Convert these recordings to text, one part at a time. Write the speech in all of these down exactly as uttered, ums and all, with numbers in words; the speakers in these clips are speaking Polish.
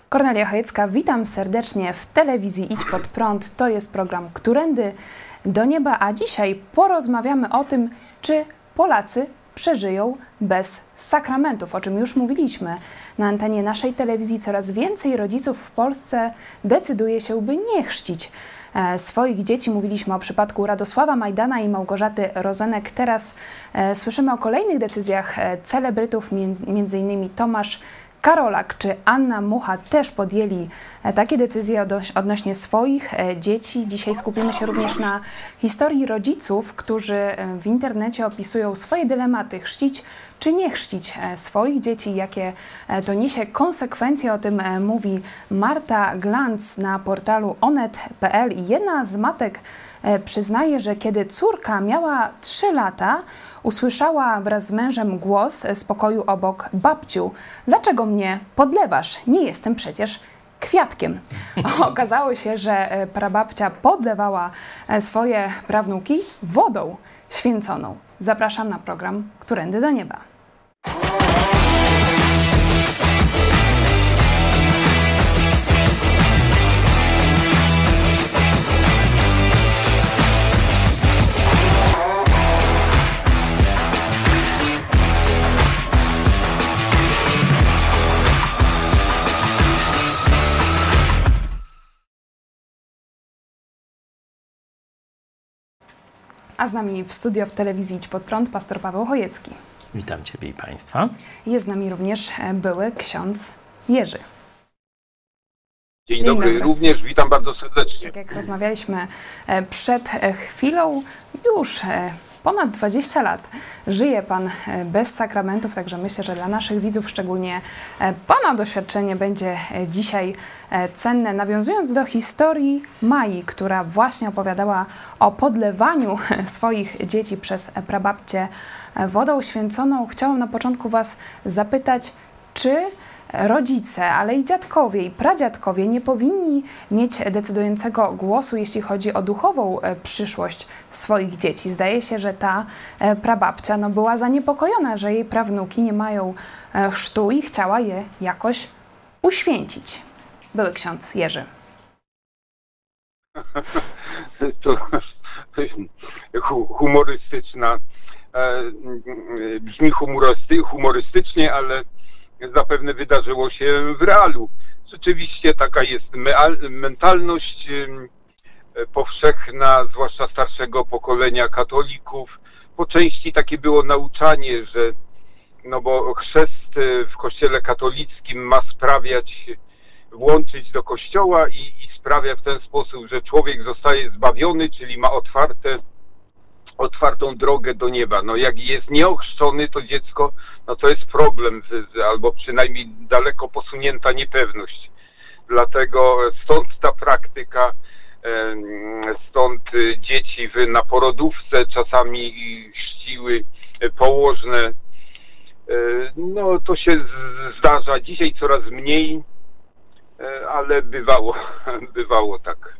Kornelia Chojecka, witam serdecznie w telewizji Idź Pod Prąd. To jest program Którędy do Nieba, a dzisiaj porozmawiamy o tym, czy Polacy przeżyją bez sakramentów, o czym już mówiliśmy. Na antenie naszej telewizji coraz więcej rodziców w Polsce decyduje się, by nie chrzcić e, swoich dzieci. Mówiliśmy o przypadku Radosława Majdana i Małgorzaty Rozenek. Teraz e, słyszymy o kolejnych decyzjach e, celebrytów, między innymi Tomasz Karolak czy Anna Mucha też podjęli takie decyzje odnośnie swoich dzieci. Dzisiaj skupimy się również na historii rodziców, którzy w internecie opisują swoje dylematy: chrzcić czy nie chrzcić swoich dzieci, jakie to niesie konsekwencje. O tym mówi Marta Glanc na portalu onet kropka pe el. I jedna z matek przyznaje, że kiedy córka miała trzy lata, usłyszała wraz z mężem głos z pokoju obok: babciu, dlaczego mnie podlewasz? Nie jestem przecież kwiatkiem. Okazało się, że prababcia podlewała swoje prawnuki wodą święconą. Zapraszam na program Którędy do Nieba. A z nami w studio w telewizji Idź Pod Prąd pastor Paweł Chojecki. Witam Ciebie i Państwa. Jest z nami również były ksiądz Jerzy. Dzień, Dzień dobry. dobry, również witam bardzo serdecznie. Tak jak rozmawialiśmy przed chwilą, już ponad dwadzieścia lat żyje Pan bez sakramentów, także myślę, że dla naszych widzów szczególnie Pana doświadczenie będzie dzisiaj cenne. Nawiązując do historii Mai, która właśnie opowiadała o podlewaniu swoich dzieci przez prababcię wodą święconą, chciałam na początku Was zapytać, czy rodzice, ale i dziadkowie i pradziadkowie nie powinni mieć decydującego głosu, jeśli chodzi o duchową przyszłość swoich dzieci. Zdaje się, że ta prababcia no, była zaniepokojona, że jej prawnuki nie mają chrztu i chciała je jakoś uświęcić. Były ksiądz Jerzy. To, to jest humorystyczna, brzmi humorysty, humorystycznie, ale zapewne wydarzyło się w realu. Rzeczywiście taka jest mentalność powszechna, zwłaszcza starszego pokolenia katolików. Po części takie było nauczanie, że no bo chrzest w kościele katolickim ma sprawiać, włączyć do kościoła i, i sprawia w ten sposób, że człowiek zostaje zbawiony, czyli ma otwarte otwartą drogę do nieba. No jak jest nieochrzczony to dziecko, no to jest problem, albo przynajmniej daleko posunięta niepewność. Dlatego stąd ta praktyka, stąd dzieci na porodówce czasami chrzciły położne. No to się zdarza dzisiaj coraz mniej, ale bywało, bywało tak.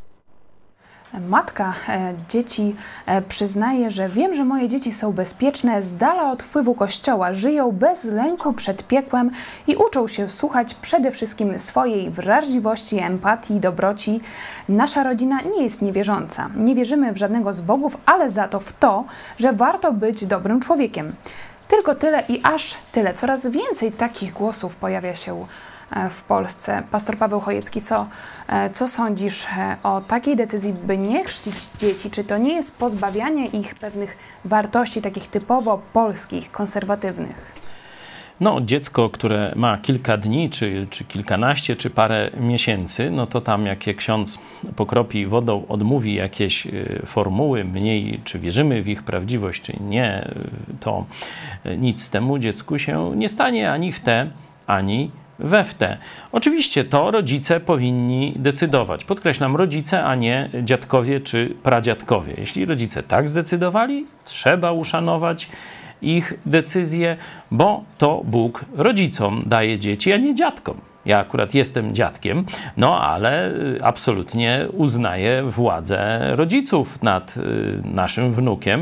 Matka e, dzieci e, przyznaje, że wiem, że moje dzieci są bezpieczne, z dala od wpływu Kościoła, żyją bez lęku przed piekłem i uczą się słuchać przede wszystkim swojej wrażliwości, empatii i dobroci. Nasza rodzina nie jest niewierząca. Nie wierzymy w żadnego z bogów, ale za to w to, że warto być dobrym człowiekiem. Tylko tyle i aż tyle. Coraz więcej takich głosów pojawia się w Polsce. Pastor Paweł Chojecki, co, co sądzisz o takiej decyzji, by nie chrzcić dzieci? Czy to nie jest pozbawianie ich pewnych wartości, takich typowo polskich, konserwatywnych? No, dziecko, które ma kilka dni, czy, czy kilkanaście, czy parę miesięcy, no to tam jak ksiądz pokropi wodą, odmówi jakieś formuły, mniej czy wierzymy w ich prawdziwość, czy nie, to nic temu dziecku się nie stanie ani w te, ani we w te. Oczywiście to rodzice powinni decydować. Podkreślam, rodzice, a nie dziadkowie czy pradziadkowie. Jeśli rodzice tak zdecydowali, trzeba uszanować ich decyzje, bo to Bóg rodzicom daje dzieci, a nie dziadkom. Ja akurat jestem dziadkiem, no ale absolutnie uznaję władzę rodziców nad naszym wnukiem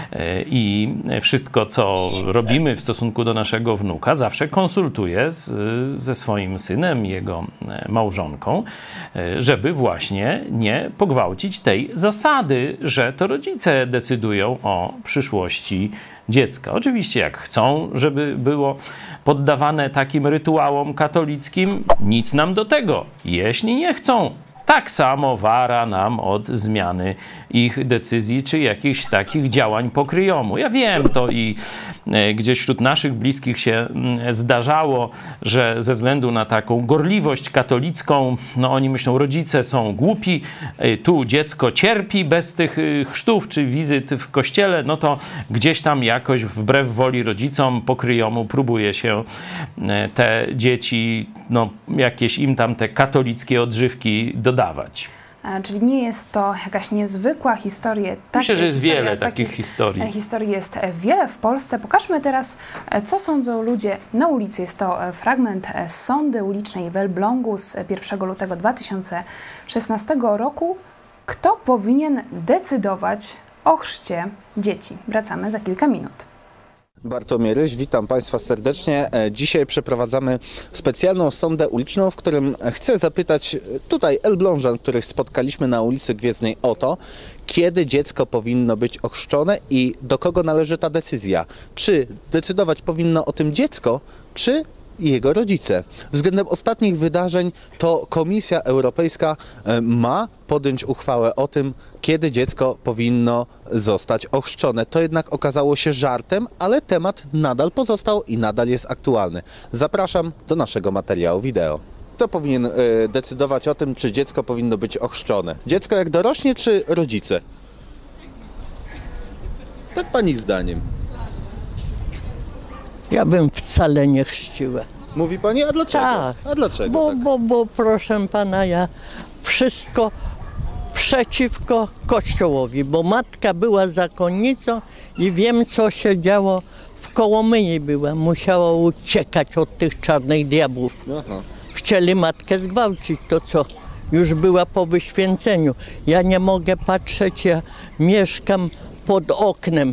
i wszystko, co robimy w stosunku do naszego wnuka, zawsze konsultuję z, ze swoim synem, jego małżonką, żeby właśnie nie pogwałcić tej zasady, że to rodzice decydują o przyszłości dziecka. Oczywiście jak chcą, żeby było poddawane takim rytuałom katolickim, nic nam do tego. Jeśli nie chcą, tak samo wara nam od zmiany ich decyzji czy jakichś takich działań pokryjomu. Ja wiem to i gdzieś wśród naszych bliskich się zdarzało, że ze względu na taką gorliwość katolicką, no oni myślą, rodzice są głupi, tu dziecko cierpi bez tych chrztów czy wizyt w kościele, no to gdzieś tam jakoś wbrew woli rodzicom pokryjomu próbuje się te dzieci, no jakieś im tam te katolickie odżywki dodawać. Czyli nie jest to jakaś niezwykła historia. Myślę, że jest historia, wiele takich, takich historii. Historii jest wiele w Polsce. Pokażmy teraz, co sądzą ludzie na ulicy. Jest to fragment z sądy ulicznej w Elblągu z pierwszego lutego dwa tysiące szesnastego roku. Kto powinien decydować o chrzcie dzieci? Wracamy za kilka minut. Bartłomiej Ryś, witam Państwa serdecznie. Dzisiaj przeprowadzamy specjalną sondę uliczną, w którym chcę zapytać tutaj Elblążan, których spotkaliśmy na ulicy Gwiezdnej, o to, kiedy dziecko powinno być ochrzczone i do kogo należy ta decyzja. Czy decydować powinno o tym dziecko, czy jego rodzice. Względem ostatnich wydarzeń to Komisja Europejska ma podjąć uchwałę o tym, kiedy dziecko powinno zostać ochrzczone. To jednak okazało się żartem, ale temat nadal pozostał i nadal jest aktualny. Zapraszam do naszego materiału wideo. Kto powinien y, decydować o tym, czy dziecko powinno być ochrzczone? Dziecko jak dorośnie, czy rodzice? Tak Pani zdaniem. Ja bym wcale nie chrzciła. Mówi Pani, a dlaczego? Tak, a dlaczego bo, tak? bo, bo proszę Pana, ja wszystko przeciwko Kościołowi, bo matka była zakonnicą i wiem, co się działo w Kołomyi była. Musiała uciekać od tych czarnych diabłów. Aha. Chcieli matkę zgwałcić, to co? Już była po wyświęceniu. Ja nie mogę patrzeć, ja mieszkam pod oknem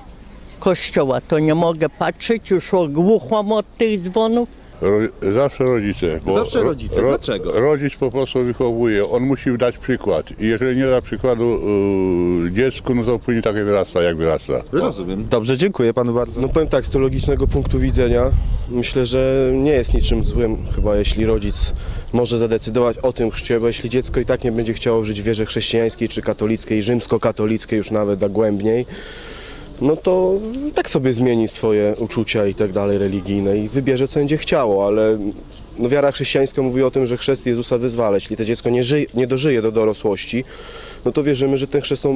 kościoła, to nie mogę patrzeć, już ogłuchłam od tych dzwonów. Ro, zawsze rodzice. Bo Zawsze rodzice. Ro, Dlaczego? Rodzic po prostu wychowuje, on musi dać przykład. I jeżeli nie da przykładu yy, dziecku, no to później tak wyrasta, jak wyrasta. Rozumiem. Dobrze, dziękuję Panu bardzo. No powiem tak, z teologicznego punktu widzenia myślę, że nie jest niczym złym chyba, jeśli rodzic może zadecydować o tym chrzcie, bo jeśli dziecko i tak nie będzie chciało żyć w wierze chrześcijańskiej czy katolickiej, rzymskokatolickiej już nawet, a głębniej, no to tak sobie zmieni swoje uczucia i tak dalej religijne i wybierze, co będzie chciało, ale no, wiara chrześcijańska mówi o tym, że chrzest Jezusa wyzwala. Jeśli to dziecko nie, żyje, nie dożyje do dorosłości, no to wierzymy, że ten chrzest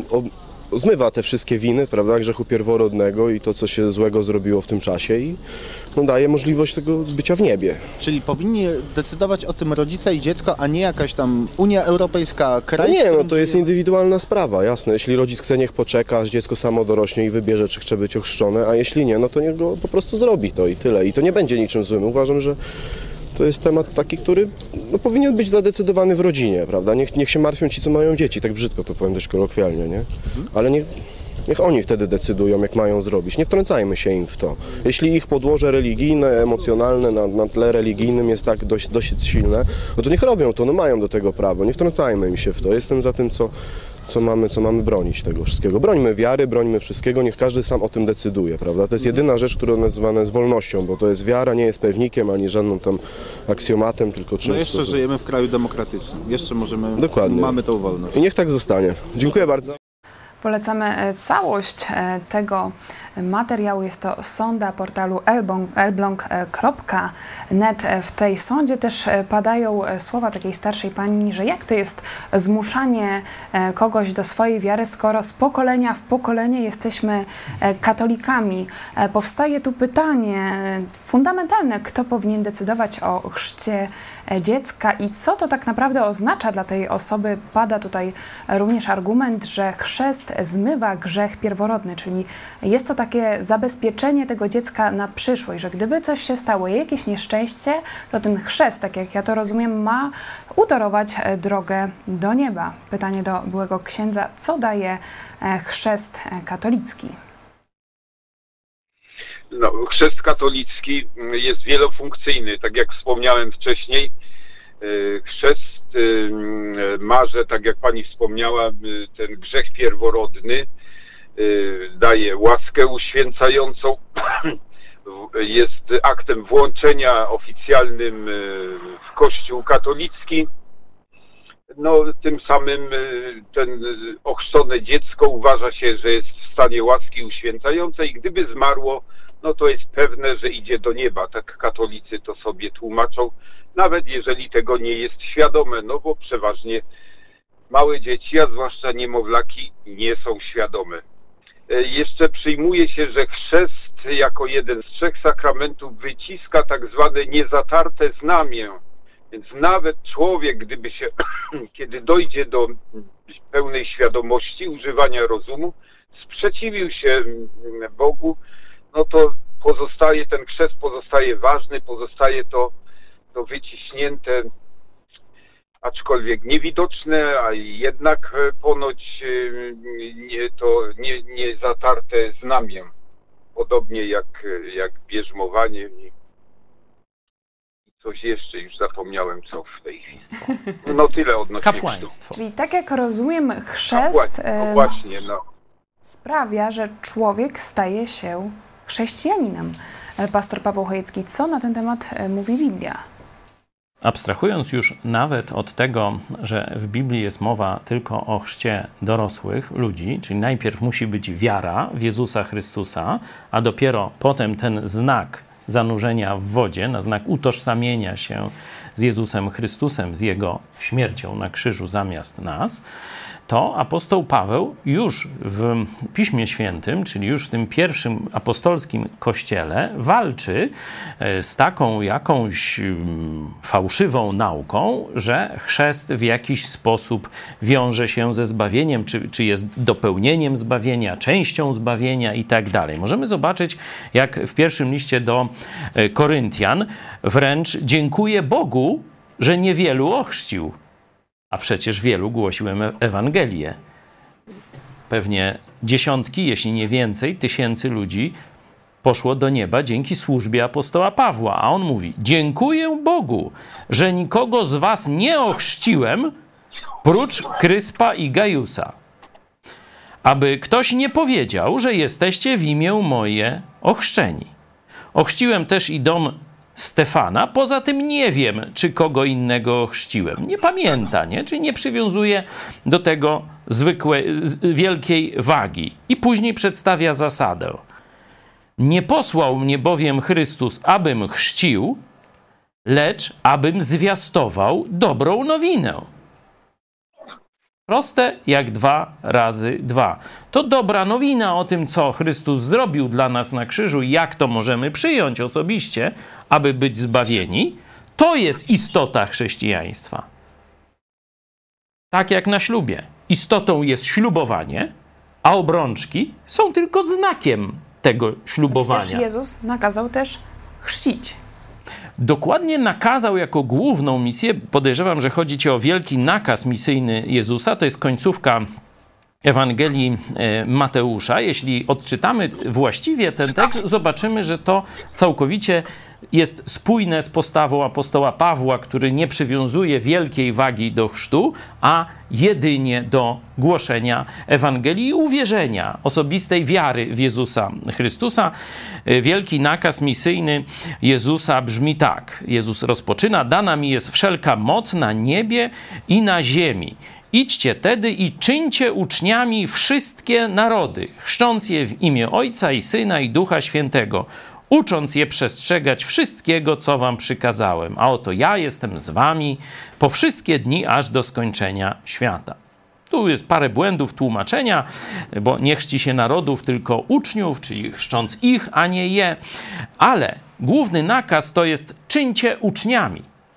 zmywa te wszystkie winy, prawda, grzechu pierworodnego i to, co się złego zrobiło w tym czasie i no, daje możliwość tego bycia w niebie. Czyli powinni decydować o tym rodzice i dziecko, a nie jakaś tam Unia Europejska, kraj? No nie, no to jest indywidualna sprawa, jasne. Jeśli rodzic chce, niech poczeka, aż dziecko samo dorośnie i wybierze, czy chce być ochrzczone, a jeśli nie, no to niech go po prostu zrobi to i tyle. I to nie będzie niczym złym. Uważam, że to jest temat taki, który no, powinien być zadecydowany w rodzinie, prawda? Niech, niech się martwią ci, co mają dzieci, tak brzydko to powiem dość kolokwialnie, nie? Ale niech, niech oni wtedy decydują, jak mają zrobić. Nie wtrącajmy się im w to. Jeśli ich podłoże religijne, emocjonalne na, na tle religijnym jest tak dość, dość silne, no to niech robią to, no mają do tego prawo. Nie wtrącajmy im się w to. Jestem za tym, co, co, mamy, co mamy bronić tego wszystkiego. Brońmy wiary, brońmy wszystkiego, niech każdy sam o tym decyduje, prawda? To jest jedyna rzecz, która nazywana jest wolnością, bo to jest wiara, nie jest pewnikiem, ani żadną tam aksjomatem, tylko czymś. No jeszcze to... żyjemy w kraju demokratycznym. Jeszcze możemy, Dokładnie. Mamy tą wolność. I niech tak zostanie. Dziękuję bardzo. Polecamy całość tego materiału. Jest to sonda portalu elbląg kropka net. W tej sądzie też padają słowa takiej starszej pani, że jak to jest zmuszanie kogoś do swojej wiary, skoro z pokolenia w pokolenie jesteśmy katolikami. Powstaje tu pytanie fundamentalne, kto powinien decydować o chrzcie dziecka i co to tak naprawdę oznacza dla tej osoby. Pada tutaj również argument, że chrzest chrzest zmywa grzech pierworodny, czyli jest to takie zabezpieczenie tego dziecka na przyszłość, że gdyby coś się stało, jakieś nieszczęście, to ten chrzest, tak jak ja to rozumiem, ma utorować drogę do nieba. Pytanie do byłego księdza, co daje chrzest katolicki? No, chrzest katolicki jest wielofunkcyjny, tak jak wspomniałem wcześniej. Chrzest marze, tak jak pani wspomniała, ten grzech pierworodny, daje łaskę uświęcającą, jest aktem włączenia oficjalnym w Kościół katolicki. No, tym samym ten ochrzczone dziecko uważa się, że jest w stanie łaski uświęcającej. Gdyby zmarło, no to jest pewne, że idzie do nieba. Tak katolicy to sobie tłumaczą, nawet jeżeli tego nie jest świadome, no bo przeważnie małe dzieci, a zwłaszcza niemowlaki, nie są świadome. Jeszcze przyjmuje się, że chrzest jako jeden z trzech sakramentów wyciska tak zwane niezatarte znamię. Więc nawet człowiek, gdyby się, kiedy dojdzie do pełnej świadomości używania rozumu, sprzeciwił się Bogu, no to pozostaje, ten chrzest pozostaje ważny, pozostaje to, to wyciśnięte, aczkolwiek niewidoczne, a jednak ponoć nie, to nie, nie zatarte znamię. Podobnie jak, jak bierzmowanie i coś jeszcze, już zapomniałem co w tej chwili. No tyle odnośnie Kapłaństwo. Czyli tak jak rozumiem, chrzest no właśnie, no. sprawia, że człowiek staje się chrześcijaninem. Pastor Paweł Chojecki, co na ten temat mówi Biblia? Abstrahując już nawet od tego, że w Biblii jest mowa tylko o chrzcie dorosłych ludzi, czyli najpierw musi być wiara w Jezusa Chrystusa, a dopiero potem ten znak zanurzenia w wodzie, na znak utożsamienia się z Jezusem Chrystusem, z Jego śmiercią na krzyżu zamiast nas, to apostoł Paweł już w Piśmie Świętym, czyli już w tym pierwszym apostolskim kościele, walczy z taką jakąś fałszywą nauką, że chrzest w jakiś sposób wiąże się ze zbawieniem, czy, czy jest dopełnieniem zbawienia, częścią zbawienia i tak dalej. Możemy zobaczyć, jak w pierwszym liście do Koryntian wręcz dziękuję Bogu, że niewielu ochrzcił. A przecież wielu głosiłem Ewangelię. Pewnie dziesiątki, jeśli nie więcej, tysięcy ludzi poszło do nieba dzięki służbie apostoła Pawła. A on mówi, dziękuję Bogu, że nikogo z was nie ochrzciłem, prócz Kryspa i Gajusa. Aby ktoś nie powiedział, że jesteście w imię moje ochrzczeni. Ochrzciłem też i dom Stefana, poza tym nie wiem, czy kogo innego chrzciłem. Nie pamięta, nie? Czyli nie przywiązuje do tego zwykłej, wielkiej wagi. I później przedstawia zasadę. Nie posłał mnie bowiem Chrystus, abym chrzcił, lecz abym zwiastował dobrą nowinę. Proste jak dwa razy dwa. To dobra nowina o tym, co Chrystus zrobił dla nas na krzyżu i jak to możemy przyjąć osobiście, aby być zbawieni. To jest istota chrześcijaństwa. Tak jak na ślubie. Istotą jest ślubowanie, a obrączki są tylko znakiem tego ślubowania. Przecież Jezus nakazał też chrzcić. Dokładnie nakazał jako główną misję, podejrzewam, że chodzi ci o wielki nakaz misyjny Jezusa, to jest końcówka Ewangelii Mateusza. Jeśli odczytamy właściwie ten tekst, zobaczymy, że to całkowicie jest spójne z postawą apostoła Pawła, który nie przywiązuje wielkiej wagi do chrztu, a jedynie do głoszenia Ewangelii i uwierzenia, osobistej wiary w Jezusa Chrystusa. Wielki nakaz misyjny Jezusa brzmi tak. Jezus rozpoczyna, dana mi jest wszelka moc na niebie i na ziemi. Idźcie tedy i czyńcie uczniami wszystkie narody, chrzcząc je w imię Ojca i Syna i Ducha Świętego, ucząc je przestrzegać wszystkiego, co wam przykazałem. A oto ja jestem z wami po wszystkie dni, aż do skończenia świata. Tu jest parę błędów tłumaczenia, bo nie chrzci się narodów, tylko uczniów, czyli chrzcząc ich, a nie je. Ale główny nakaz to jest czyńcie uczniami.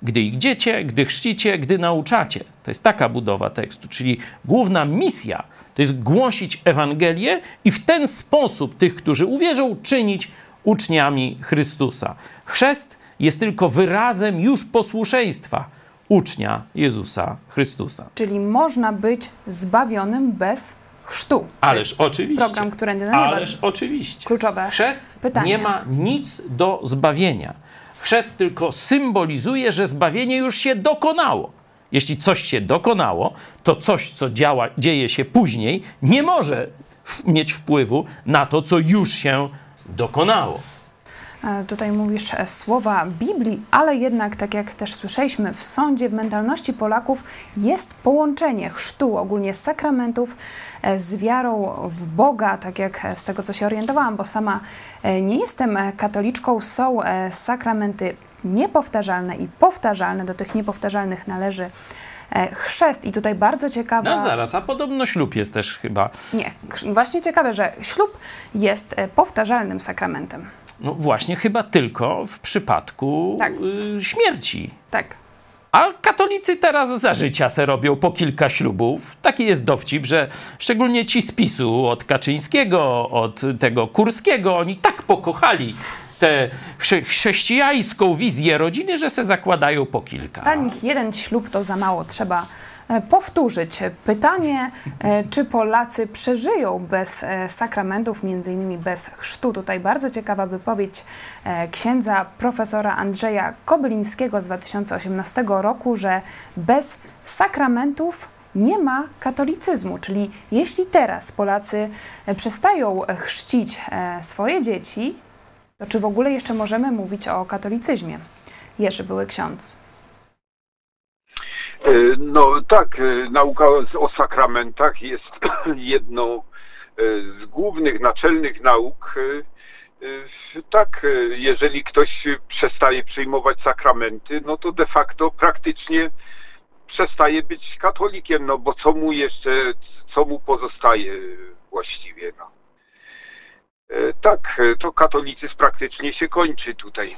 gdy idziecie, gdy chrzcicie, gdy nauczacie. To jest taka budowa tekstu, czyli główna misja to jest głosić Ewangelię i w ten sposób tych, którzy uwierzą, czynić uczniami Chrystusa. Chrzest jest tylko wyrazem już posłuszeństwa ucznia Jezusa Chrystusa. Czyli można być zbawionym bez chrztu. Ależ oczywiście. Program Którędy do Nieba. Ależ oczywiście. Kluczowe Chrzest pytanie. nie ma nic do zbawienia. Chrzest tylko symbolizuje, że zbawienie już się dokonało. Jeśli coś się dokonało, to coś, co działa, dzieje się później, nie może mieć wpływu na to, co już się dokonało. Tutaj mówisz słowa Biblii, ale jednak, tak jak też słyszeliśmy, w sądzie, w mentalności Polaków jest połączenie chrztu, ogólnie sakramentów, z wiarą w Boga, tak jak z tego, co się orientowałam, bo sama nie jestem katoliczką, są sakramenty niepowtarzalne i powtarzalne, do tych niepowtarzalnych należy chrzest i tutaj bardzo ciekawa... No zaraz, a podobno ślub jest też chyba... Nie, właśnie ciekawe, że ślub jest powtarzalnym sakramentem. No właśnie, chyba tylko w przypadku tak. y, śmierci. Tak. A katolicy teraz za życia se robią po kilka ślubów. Taki jest dowcip, że szczególnie ci z PiSu, od Kaczyńskiego, od tego Kurskiego, oni tak pokochali tę chrze- chrześcijańską wizję rodziny, że se zakładają po kilka. Dla nich jeden ślub to za mało, trzeba powtórzyć. Pytanie, czy Polacy przeżyją bez sakramentów, między innymi bez chrztu. Tutaj bardzo ciekawa wypowiedź księdza profesora Andrzeja Kobylińskiego z dwa tysiące osiemnastego roku, że bez sakramentów nie ma katolicyzmu. Czyli jeśli teraz Polacy przestają chrzcić swoje dzieci, to czy w ogóle jeszcze możemy mówić o katolicyzmie? Jerzy Były ksiądz. No tak, nauka o sakramentach jest jedną z głównych, naczelnych nauk. Tak, jeżeli ktoś przestaje przyjmować sakramenty, no to de facto praktycznie przestaje być katolikiem, no bo co mu jeszcze, co mu pozostaje właściwie, no. Tak, to katolicyzm praktycznie się kończy tutaj.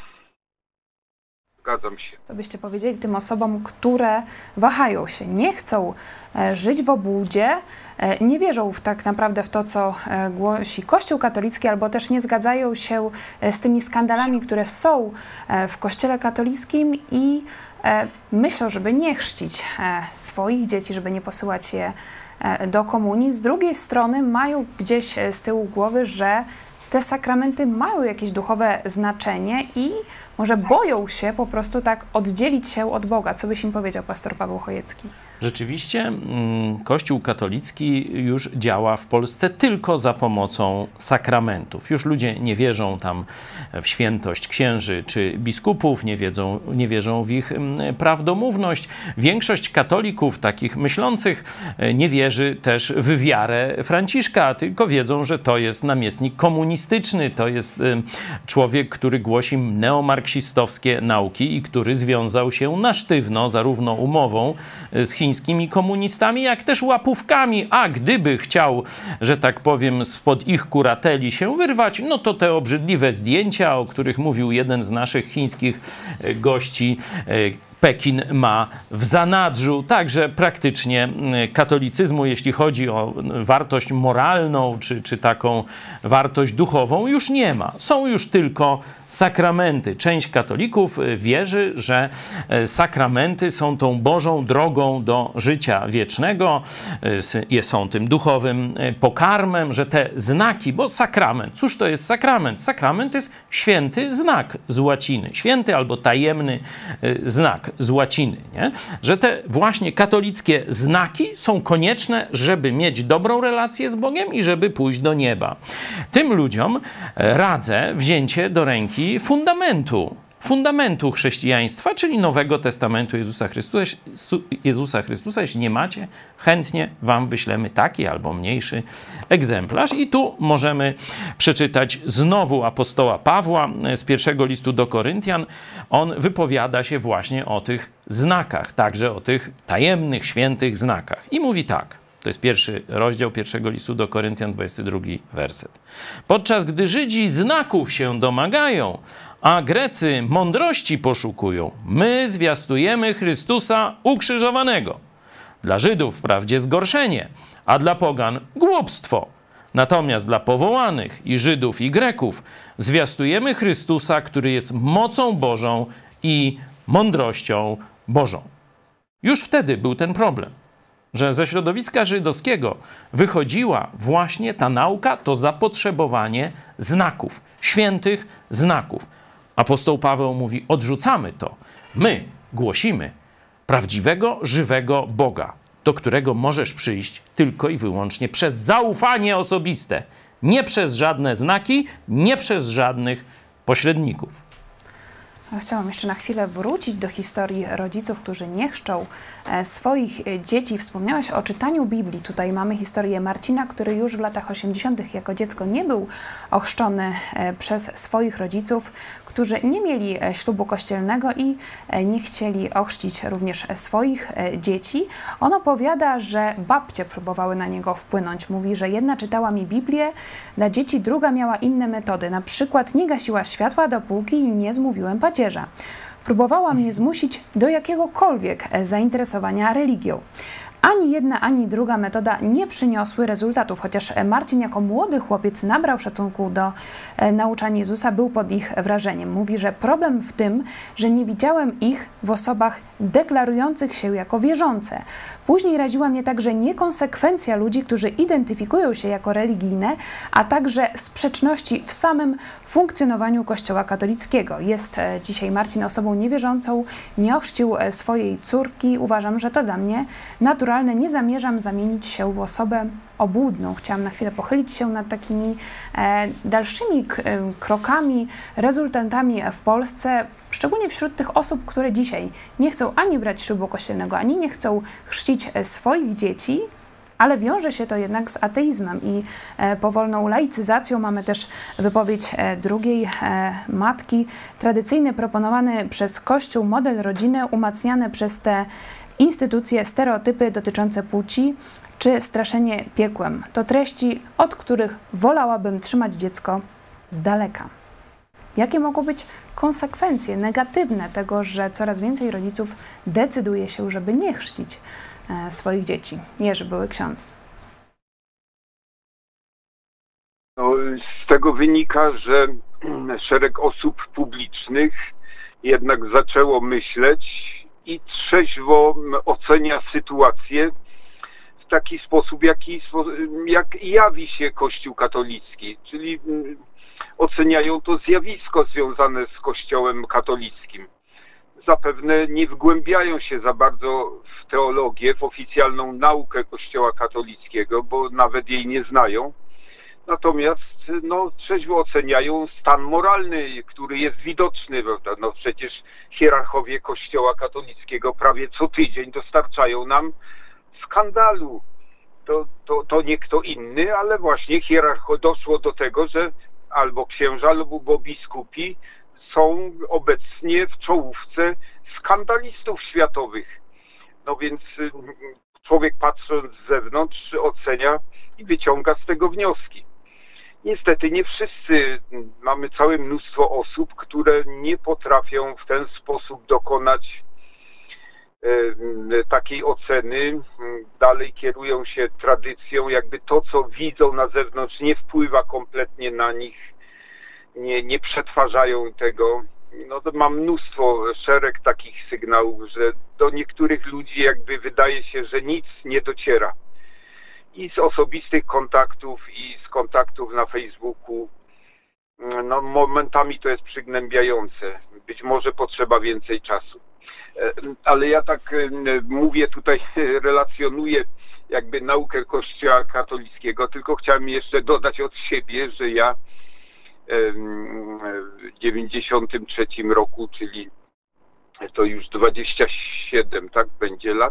Zgadzam się. Co byście powiedzieli tym osobom, które wahają się, nie chcą żyć w obłudzie, nie wierzą w tak naprawdę w to, co głosi Kościół katolicki, albo też nie zgadzają się z tymi skandalami, które są w Kościele katolickim i myślą, żeby nie chrzcić swoich dzieci, żeby nie posyłać je do komunii. Z drugiej strony mają gdzieś z tyłu głowy, że te sakramenty mają jakieś duchowe znaczenie i może boją się po prostu tak oddzielić się od Boga. Co byś im powiedział, pastor Paweł Chojecki? Rzeczywiście Kościół katolicki już działa w Polsce tylko za pomocą sakramentów. Już ludzie nie wierzą tam w świętość księży czy biskupów, nie, wiedzą, nie wierzą w ich prawdomówność. Większość katolików, takich myślących, nie wierzy też w wiarę Franciszka, tylko wiedzą, że to jest namiestnik komunistyczny, to jest człowiek, który głosi neomarksistowskie nauki i który związał się na sztywno zarówno umową z chińskimi komunistami, jak też łapówkami, a gdyby chciał, że tak powiem, spod ich kurateli się wyrwać, no to te obrzydliwe zdjęcia, o których mówił jeden z naszych chińskich gości, Pekin ma w zanadrzu, także praktycznie katolicyzmu, jeśli chodzi o wartość moralną, czy, czy taką wartość duchową, już nie ma. Są już tylko sakramenty. Część katolików wierzy, że sakramenty są tą Bożą drogą do życia wiecznego, są tym duchowym pokarmem, że te znaki, bo sakrament, cóż to jest sakrament? Sakrament to jest święty znak z łaciny, święty albo tajemny znak z łaciny, nie? Że te właśnie katolickie znaki są konieczne, żeby mieć dobrą relację z Bogiem i żeby pójść do nieba. Tym ludziom radzę wzięcie do ręki fundamentu, fundamentu chrześcijaństwa, czyli Nowego Testamentu Jezusa Chrystusa. Jezusa Chrystusa. Jeśli nie macie, chętnie wam wyślemy taki albo mniejszy egzemplarz. I tu możemy przeczytać znowu apostoła Pawła z pierwszego listu do Koryntian. On wypowiada się właśnie o tych znakach, także o tych tajemnych, świętych znakach. I mówi tak. To jest pierwszy rozdział pierwszego listu do Koryntian, dwudziesty drugi werset. Podczas gdy Żydzi znaków się domagają, a Grecy mądrości poszukują, my zwiastujemy Chrystusa ukrzyżowanego. Dla Żydów wprawdzie zgorszenie, a dla pogan głupstwo. Natomiast dla powołanych i Żydów i Greków zwiastujemy Chrystusa, który jest mocą Bożą i mądrością Bożą. Już wtedy był ten problem, że ze środowiska żydowskiego wychodziła właśnie ta nauka, to zapotrzebowanie znaków, świętych znaków. Apostoł Paweł mówi, odrzucamy to. My głosimy prawdziwego, żywego Boga, do którego możesz przyjść tylko i wyłącznie przez zaufanie osobiste. Nie przez żadne znaki, nie przez żadnych pośredników. Chciałam jeszcze na chwilę wrócić do historii rodziców, którzy nie chrzczą swoich dzieci. Wspomniałaś o czytaniu Biblii. Tutaj mamy historię Marcina, który już w latach osiemdziesiątych jako dziecko nie był ochrzczony przez swoich rodziców, którzy nie mieli ślubu kościelnego i nie chcieli ochrzcić również swoich dzieci. On opowiada, że babcie próbowały na niego wpłynąć. Mówi, że jedna czytała mi Biblię dla dzieci, druga miała inne metody. Na przykład nie gasiła światła, dopóki nie zmówiłem pacierza. Próbowała mnie zmusić do jakiegokolwiek zainteresowania religią. Ani jedna, ani druga metoda nie przyniosły rezultatów, chociaż Marcin jako młody chłopiec nabrał szacunku do e, nauczania Jezusa, był pod ich wrażeniem. Mówi, że problem w tym, że nie widziałem ich w osobach deklarujących się jako wierzące. Później raziła mnie także niekonsekwencja ludzi, którzy identyfikują się jako religijne, a także sprzeczności w samym funkcjonowaniu Kościoła katolickiego. Jest e, dzisiaj Marcin osobą niewierzącą, nie ochrzcił e, swojej córki. Uważam, że to dla mnie naturalne. Nie zamierzam zamienić się w osobę obłudną. Chciałam na chwilę pochylić się nad takimi e, dalszymi k, e, krokami, rezultatami w Polsce, szczególnie wśród tych osób, które dzisiaj nie chcą ani brać ślubu kościelnego, ani nie chcą chrzcić swoich dzieci, ale wiąże się to jednak z ateizmem i e, powolną laicyzacją. Mamy też wypowiedź e, drugiej e, matki. Tradycyjny proponowany przez Kościół model rodziny umacniany przez te instytucje, stereotypy dotyczące płci czy straszenie piekłem. To treści, od których wolałabym trzymać dziecko z daleka. Jakie mogą być konsekwencje negatywne tego, że coraz więcej rodziców decyduje się, żeby nie chrzcić e, swoich dzieci? Jerzy Były ksiądz. No, z tego wynika, że szereg osób publicznych jednak zaczęło myśleć i trzeźwo ocenia sytuację w taki sposób, jaki, jak jawi się Kościół katolicki, czyli oceniają to zjawisko związane z Kościołem katolickim. Zapewne nie wgłębiają się za bardzo w teologię, w oficjalną naukę Kościoła katolickiego, bo nawet jej nie znają. Natomiast no, trzeźwo oceniają stan moralny, który jest widoczny. No, przecież hierarchowie Kościoła katolickiego prawie co tydzień dostarczają nam skandalu. To, to, to nie kto inny, ale właśnie hierarcho doszło do tego, że albo księża, albo biskupi są obecnie w czołówce skandalistów światowych. No więc człowiek patrząc z zewnątrz ocenia i wyciąga z tego wnioski. Niestety nie wszyscy, mamy całe mnóstwo osób, które nie potrafią w ten sposób dokonać e, takiej oceny, dalej kierują się tradycją, jakby to, co widzą na zewnątrz, nie wpływa kompletnie na nich, nie, nie przetwarzają tego. No to mam mnóstwo, szereg takich sygnałów, że do niektórych ludzi jakby wydaje się, że nic nie dociera. I z osobistych kontaktów, i z kontaktów na Facebooku, no momentami to jest przygnębiające. Być może potrzeba więcej czasu. Ale ja tak mówię tutaj, relacjonuję jakby naukę Kościoła katolickiego, tylko chciałem jeszcze dodać od siebie, że ja w dziewięćdziesiątym trzecim roku, czyli to już dwadzieścia siedem, tak, będzie lat,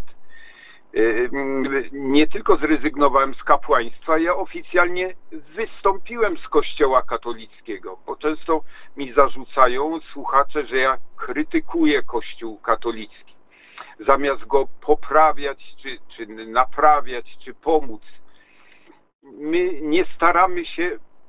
nie tylko zrezygnowałem z kapłaństwa, ja oficjalnie wystąpiłem z Kościoła katolickiego, bo często mi zarzucają słuchacze, że ja krytykuję Kościół katolicki. zamiast go poprawiać, czy, czy naprawiać, czy pomóc. My nie staramy się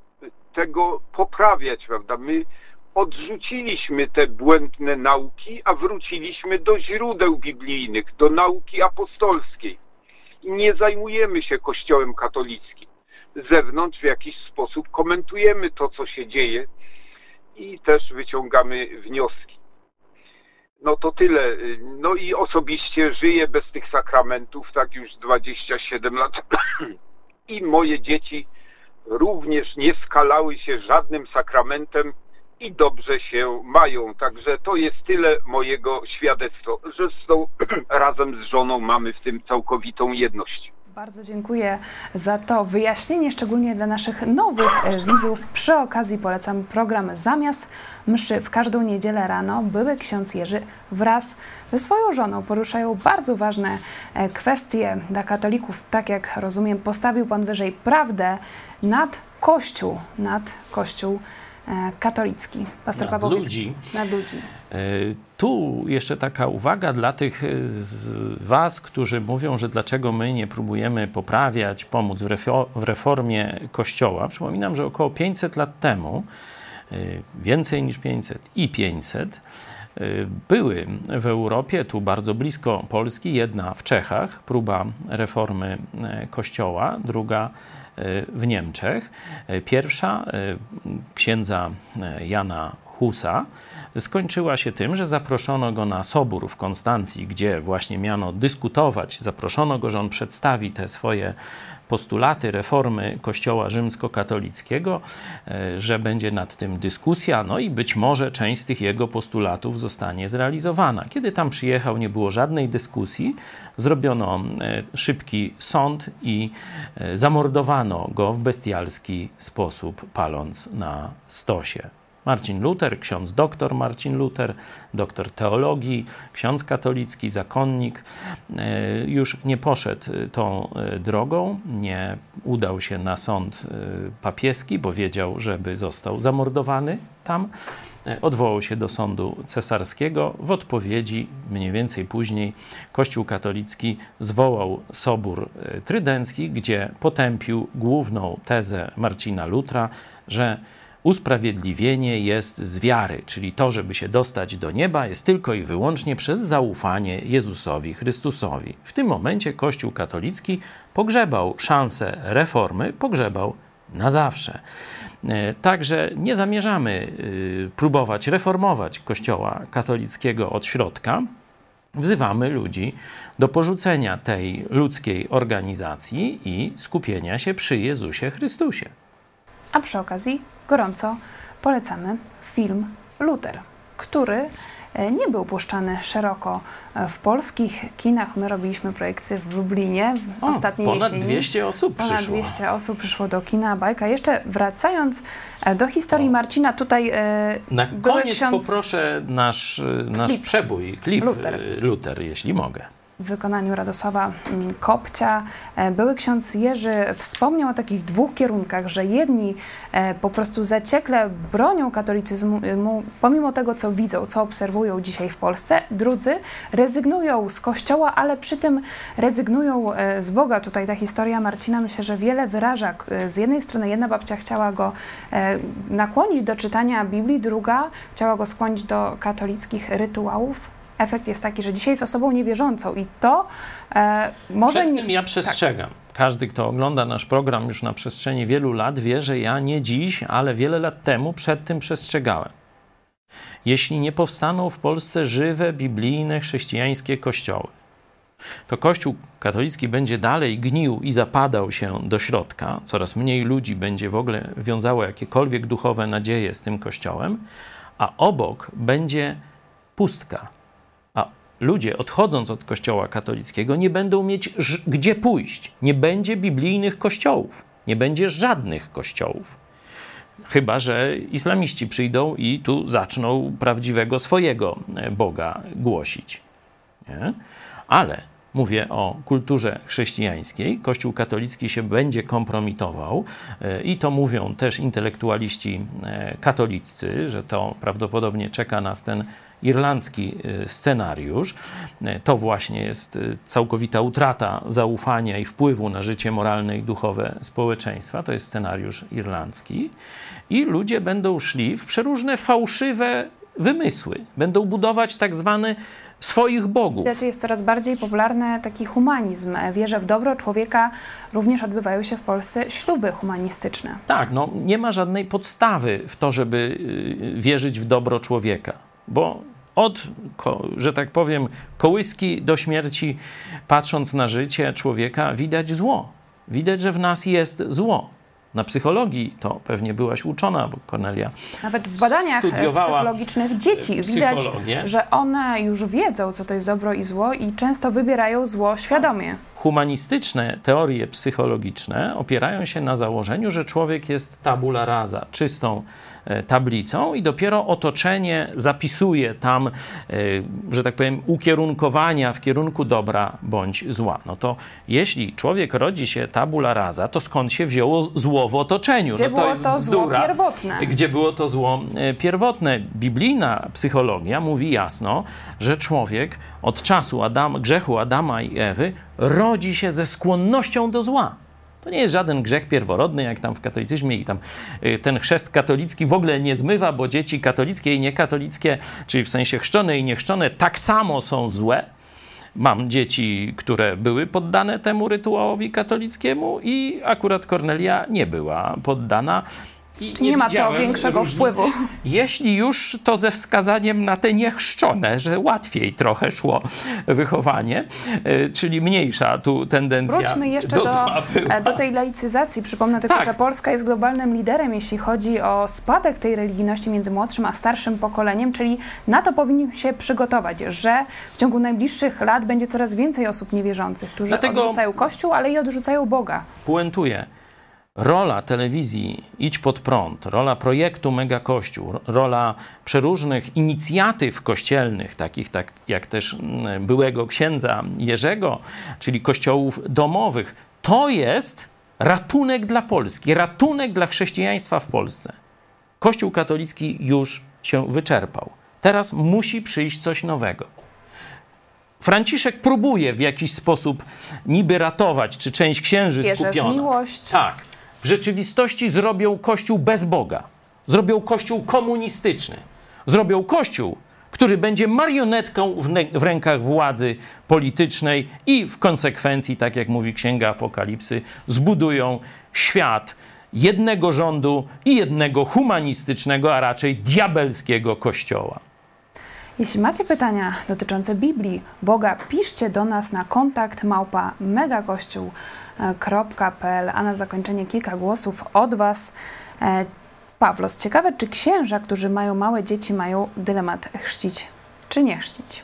tego poprawiać, prawda? My odrzuciliśmy te błędne nauki, a wróciliśmy do źródeł biblijnych, do nauki apostolskiej. I nie zajmujemy się Kościołem katolickim. Z zewnątrz w jakiś sposób komentujemy to, co się dzieje i też wyciągamy wnioski. No to tyle. No i osobiście żyję bez tych sakramentów, tak już dwadzieścia siedem lat. I moje dzieci również nie skalały się żadnym sakramentem i dobrze się mają. Także to jest tyle mojego świadectwa. Zresztą razem z żoną mamy w tym całkowitą jedność. Bardzo dziękuję za to wyjaśnienie, szczególnie dla naszych nowych widzów. Przy okazji polecam program Zamiast mszy. W każdą niedzielę rano były ksiądz Jerzy wraz ze swoją żoną poruszają bardzo ważne kwestie dla katolików. Tak jak rozumiem, postawił Pan wyżej prawdę nad Kościół, nad Kościół katolicki. Pastor Nad Paweł ludzi. Nad ludzi. Tu jeszcze taka uwaga dla tych z was, którzy mówią, że dlaczego my nie próbujemy poprawiać, pomóc w reformie Kościoła. Przypominam, że około pięćset lat temu, więcej niż pięćset i pięćset, były w Europie, tu bardzo blisko Polski, jedna w Czechach, próba reformy Kościoła, druga w Niemczech. Pierwsza księdza Jana Husa skończyła się tym, że zaproszono go na sobór w Konstancji, gdzie właśnie miano dyskutować. Zaproszono go, że on przedstawi te swoje postulaty reformy Kościoła rzymskokatolickiego, że będzie nad tym dyskusja, no i być może część z tych jego postulatów zostanie zrealizowana. Kiedy tam przyjechał, nie było żadnej dyskusji, zrobiono szybki sąd i zamordowano go w bestialski sposób, paląc na stosie. Marcin Luter, ksiądz doktor Marcin Luter, doktor teologii, ksiądz katolicki, zakonnik, już nie poszedł tą drogą, nie udał się na sąd papieski, bo wiedział, żeby został zamordowany tam. Odwołał się do sądu cesarskiego. W odpowiedzi, mniej więcej później, Kościół katolicki zwołał Sobór Trydencki, gdzie potępił główną tezę Marcina Lutra, że usprawiedliwienie jest z wiary, czyli to, żeby się dostać do nieba, jest tylko i wyłącznie przez zaufanie Jezusowi Chrystusowi. W tym momencie Kościół katolicki pogrzebał szansę reformy, pogrzebał na zawsze. Także nie zamierzamy próbować reformować Kościoła katolickiego od środka. Wzywamy ludzi do porzucenia tej ludzkiej organizacji i skupienia się przy Jezusie Chrystusie. A przy okazji gorąco polecamy film Luter, który nie był puszczany szeroko w polskich kinach. My robiliśmy projekcję w Lublinie w o, ostatniej ponad jesieni. dwieście osób ponad przyszło. Ponad dwieście osób przyszło do kina Bajka. Jeszcze wracając do historii o. Marcina, tutaj Na koniec ksiądz... poproszę nasz, nasz klip. przebój, klip Luter. Luter, jeśli mogę. W wykonaniu Radosława Kopcia. Były ksiądz Jerzy wspomniał o takich dwóch kierunkach, że jedni po prostu zaciekle bronią katolicyzmu, pomimo tego, co widzą, co obserwują dzisiaj w Polsce. Drudzy rezygnują z Kościoła, ale przy tym rezygnują z Boga. Tutaj ta historia Marcina, myślę, że wiele wyraża. Z jednej strony jedna babcia chciała go nakłonić do czytania Biblii, druga chciała go skłonić do katolickich rytuałów. Efekt jest taki, że dzisiaj jest osobą niewierzącą i to e, może... Przed tym ja przestrzegam. Tak. Każdy, kto ogląda nasz program już na przestrzeni wielu lat, wie, że ja nie dziś, ale wiele lat temu przed tym przestrzegałem. Jeśli nie powstaną w Polsce żywe, biblijne, chrześcijańskie kościoły, to Kościół katolicki będzie dalej gnił i zapadał się do środka. Coraz mniej ludzi będzie w ogóle wiązało jakiekolwiek duchowe nadzieje z tym Kościołem, a obok będzie pustka. Ludzie, odchodząc od Kościoła katolickiego, nie będą mieć gdzie pójść. Nie będzie biblijnych kościołów. Nie będzie żadnych kościołów. Chyba że islamiści przyjdą i tu zaczną prawdziwego swojego Boga głosić. Nie? Ale mówię o kulturze chrześcijańskiej. Kościół katolicki się będzie kompromitował i to mówią też intelektualiści katoliccy, że to prawdopodobnie czeka nas ten irlandzki scenariusz. To właśnie jest całkowita utrata zaufania i wpływu na życie moralne i duchowe społeczeństwa. To jest scenariusz irlandzki. I ludzie będą szli w przeróżne fałszywe wymysły. Będą budować tak zwany swoich bogów. Jest coraz bardziej popularny taki humanizm. Wierzę w dobro człowieka. Również odbywają się w Polsce śluby humanistyczne. Tak, no nie ma żadnej podstawy w to, żeby wierzyć w dobro człowieka. Bo od, że tak powiem, kołyski do śmierci, patrząc na życie człowieka, widać zło. Widać, że w nas jest zło. Na psychologii to pewnie byłaś uczona, bo Kornelia nawet w badaniach psychologicznych dzieci widać, że one już wiedzą, co to jest dobro i zło i często wybierają zło świadomie. Humanistyczne teorie psychologiczne opierają się na założeniu, że człowiek jest tabula rasa, czystą tablicą i dopiero otoczenie zapisuje tam, że tak powiem, ukierunkowania w kierunku dobra bądź zła. No to jeśli człowiek rodzi się tabula rasa, to skąd się wzięło zło w otoczeniu? Gdzie no to było jest to bzdura. Zło pierwotne? Gdzie było to zło pierwotne? Biblijna psychologia mówi jasno, że człowiek od czasu Adam, grzechu Adama i Ewy rodzi się ze skłonnością do zła. To nie jest żaden grzech pierworodny, jak tam w katolicyzmie i tam y, ten chrzest katolicki w ogóle nie zmywa, bo dzieci katolickie i niekatolickie, czyli w sensie chrzczone i niechrzczone, tak samo są złe. Mam dzieci, które były poddane temu rytuałowi katolickiemu i akurat Kornelia nie była poddana. I Czy nie, nie ma to większego różnicy. wpływu? Jeśli już, to ze wskazaniem na te niechrzczone, że łatwiej trochę szło wychowanie, yy, czyli mniejsza tu tendencja. Wróćmy jeszcze do, do, do tej laicyzacji. Przypomnę tylko, tak. że Polska jest globalnym liderem, jeśli chodzi o spadek tej religijności między młodszym a starszym pokoleniem, czyli na to powinniśmy się przygotować, że w ciągu najbliższych lat będzie coraz więcej osób niewierzących, którzy Dlatego odrzucają Kościół, ale i odrzucają Boga. Puentuję. Rola telewizji Idź Pod Prąd, rola projektu Mega Kościół, rola przeróżnych inicjatyw kościelnych, takich tak, jak też byłego księdza Jerzego, czyli kościołów domowych, to jest ratunek dla Polski, ratunek dla chrześcijaństwa w Polsce. Kościół katolicki już się wyczerpał. Teraz musi przyjść coś nowego. Franciszek próbuje w jakiś sposób niby ratować, czy część księży Wierzę skupiona. w miłość. Tak. W rzeczywistości zrobią Kościół bez Boga. Zrobią Kościół komunistyczny. Zrobią Kościół, który będzie marionetką w, w rękach władzy politycznej i w konsekwencji, tak jak mówi Księga Apokalipsy, zbudują świat jednego rządu i jednego humanistycznego, a raczej diabelskiego kościoła. Jeśli macie pytania dotyczące Biblii, Boga, piszcie do nas na kontakt małpa megakościół kropka p l, a na zakończenie kilka głosów od Was. Pawlos, ciekawe, czy księża, którzy mają małe dzieci, mają dylemat chrzcić czy nie chrzcić?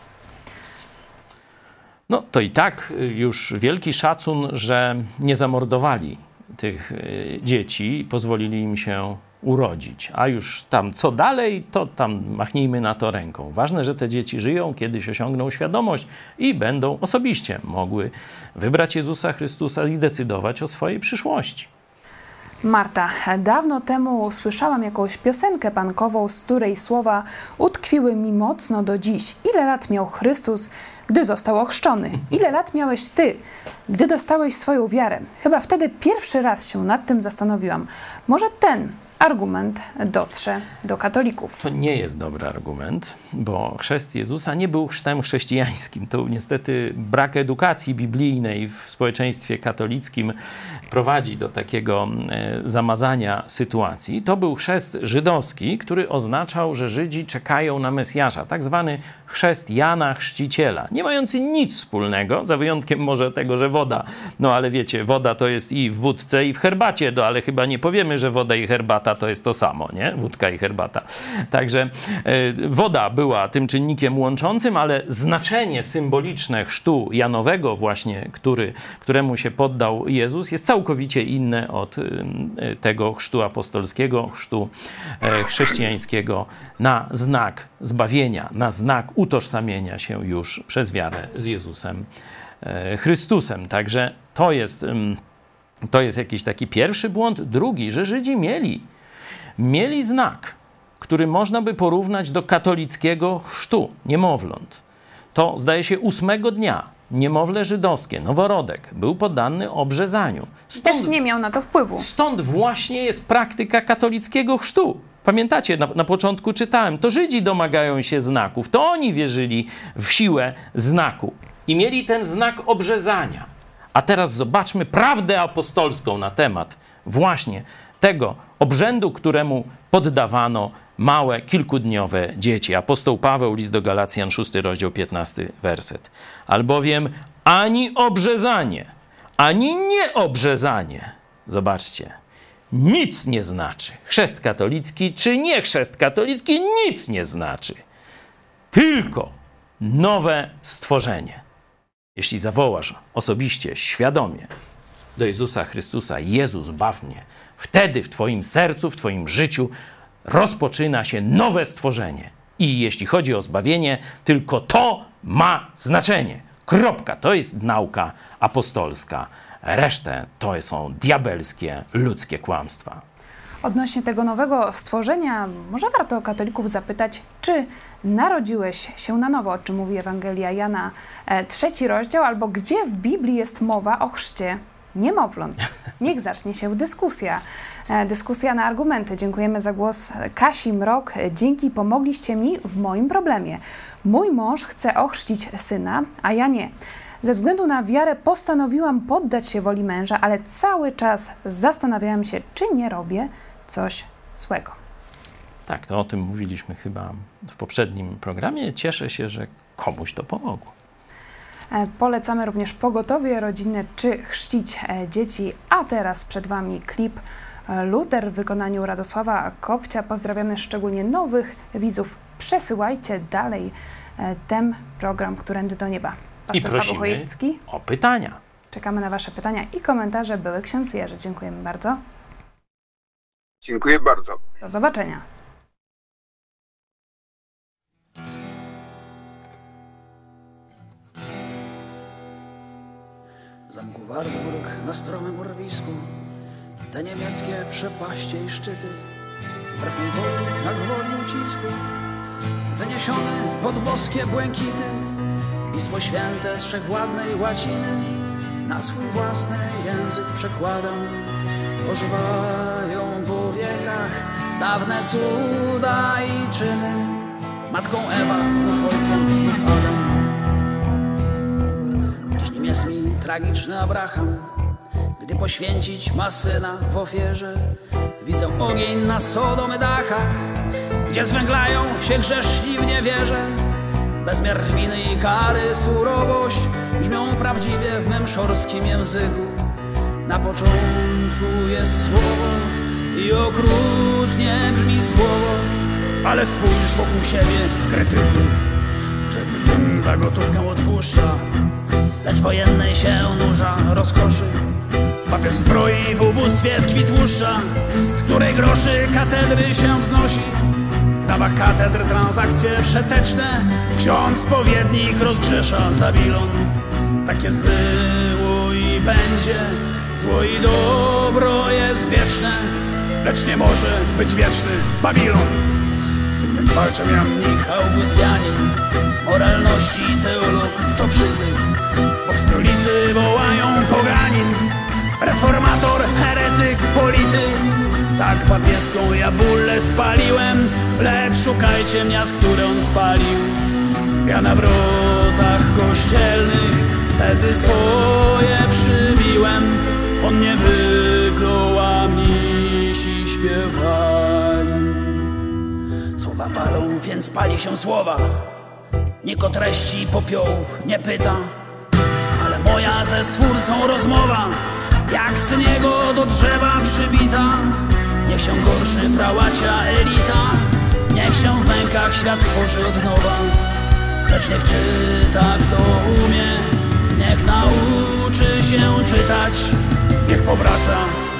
No to i tak już wielki szacun, że nie zamordowali tych dzieci i pozwolili im się urodzić. A już tam co dalej, to tam machnijmy na to ręką. Ważne, że te dzieci żyją, kiedyś osiągną świadomość i będą osobiście mogły wybrać Jezusa Chrystusa i zdecydować o swojej przyszłości. Marta, dawno temu słyszałam jakąś piosenkę pankową, z której słowa utkwiły mi mocno do dziś. Ile lat miał Chrystus, gdy został ochrzczony? Ile lat miałeś Ty, gdy dostałeś swoją wiarę? Chyba wtedy pierwszy raz się nad tym zastanowiłam. Może ten argument dotrze do katolików. To nie jest dobry argument, bo chrzest Jezusa nie był chrztem chrześcijańskim. To niestety brak edukacji biblijnej w społeczeństwie katolickim prowadzi do takiego zamazania sytuacji. To był chrzest żydowski, który oznaczał, że Żydzi czekają na Mesjasza. Tak zwany chrzest Jana Chrzciciela. Nie mający nic wspólnego, za wyjątkiem może tego, że woda. No ale wiecie, woda to jest i w wódce, i w herbacie, no ale chyba nie powiemy, że woda i herbata to jest to samo, nie? Wódka i herbata. Także y, woda była tym czynnikiem łączącym, ale znaczenie symboliczne chrztu Janowego właśnie, który, któremu się poddał Jezus, jest całkowicie inne od y, tego chrztu apostolskiego, chrztu y, chrześcijańskiego na znak zbawienia, na znak utożsamienia się już przez wiarę z Jezusem Chrystusem. Także to jest, to jest jakiś taki pierwszy błąd. Drugi, że Żydzi mieli, mieli znak, który można by porównać do katolickiego chrztu niemowląt. To zdaje się ósmego dnia niemowlę żydowskie, noworodek, był poddany obrzezaniu. Stąd, Też nie miał na to wpływu. Stąd właśnie jest praktyka katolickiego chrztu. Pamiętacie, na, na początku czytałem, to Żydzi domagają się znaków, to oni wierzyli w siłę znaku i mieli ten znak obrzezania. A teraz zobaczmy prawdę apostolską na temat właśnie tego obrzędu, któremu poddawano małe, kilkudniowe dzieci. Apostoł Paweł, list do Galacjan, szósty rozdział, piętnasty werset. Albowiem ani obrzezanie, ani nieobrzezanie, zobaczcie, nic nie znaczy. Chrzest katolicki czy nie chrzest katolicki nic nie znaczy. Tylko nowe stworzenie. Jeśli zawołasz osobiście, świadomie do Jezusa Chrystusa, Jezus, baw mnie, wtedy w twoim sercu, w twoim życiu rozpoczyna się nowe stworzenie. I jeśli chodzi o zbawienie, tylko to ma znaczenie. Kropka. To jest nauka apostolska. Resztę to są diabelskie, ludzkie kłamstwa. Odnośnie tego nowego stworzenia, może warto katolików zapytać, czy narodziłeś się na nowo, o czym mówi Ewangelia Jana, e, trzeci rozdział, albo gdzie w Biblii jest mowa o chrzcie niemowląt. Niech zacznie się dyskusja. E, dyskusja na argumenty. Dziękujemy za głos Kasi Mrok. Dzięki, pomogliście mi w moim problemie. Mój mąż chce ochrzcić syna, a ja nie. Ze względu na wiarę postanowiłam poddać się woli męża, ale cały czas zastanawiałam się, czy nie robię coś złego. Tak, to o tym mówiliśmy chyba w poprzednim programie. Cieszę się, że komuś to pomogło. Polecamy również pogotowie rodzinne, czy chrzcić dzieci. A teraz przed Wami klip Luter w wykonaniu Radosława Kopcia. Pozdrawiamy szczególnie nowych widzów. Przesyłajcie dalej ten program Którędy do Nieba. Pastor I prosimy Paweł Chojecki. o pytania. Czekamy na Wasze pytania i komentarze. Były ksiądz Jerzy. Dziękujemy bardzo. Dziękuję bardzo. Do zobaczenia. Zamku Wartburg na stromym urwisku, te niemieckie przepaście i szczyty, wbrew mej woli, jak woli ucisku, wyniesiony pod boskie błękity, Pismo Święte z wszechwładnej łaciny na swój własny język przekładam. Ożywają po wiekach dawne cuda i czyny, matką Ewa, znów ojcem, znów Adam. Dziś nim jest mi tragiczny Abraham, gdy poświęcić ma syna w ofierze. Widzę ogień na Sodomy dachach, gdzie zwęglają się grzeszni w niewierze. Bezmiar winy i kary, surowość brzmią prawdziwie w mym szorskim języku. Na początku jest słowo i okrutnie brzmi słowo, ale spójrz wokół siebie, krytyku. Grzechy czym za gotówkę odpuszcza, lecz wojennej się nurza rozkoszy. Papież zbroi w ubóstwie tkwi tłuszcza, z której groszy katedry się wznosi. W dawach katedr transakcje przeteczne, ksiądz spowiednik rozgrzesza Zabilon. Tak jest było i będzie, zło i dobro jest wieczne, lecz nie może być wieczny Babilon. Z tym więc walczą Jannik Augustianin, moralności teolog to przybył, bo w stolicy wołają poganin, reformator, heretyk, polityk. Tak papieską ja bullę spaliłem, lecz szukajcie miast, które on spalił. Ja na wrotach kościelnych tezy swoje przybiłem, on nie wyklął, a mnisi śpiewali. Słowa palą, więc pali się słowa. Nikt o treści popiołów nie pyta, ale moja ze Stwórcą rozmowa, jak syn jego do drzewa przybita. Niech się gorszy prałacia elita, niech się w mękach świat tworzy od nowa. Lecz niech czyta kto umie, niech nauczy się czytać, niech powraca